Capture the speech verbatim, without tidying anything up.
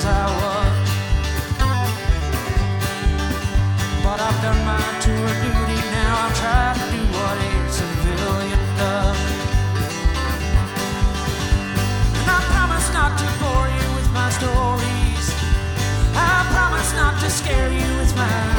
as I was. But I've done my tour of duty, now I'm trying to do what a civilian does. And I promise not to bore you with my stories, I promise not to scare you with my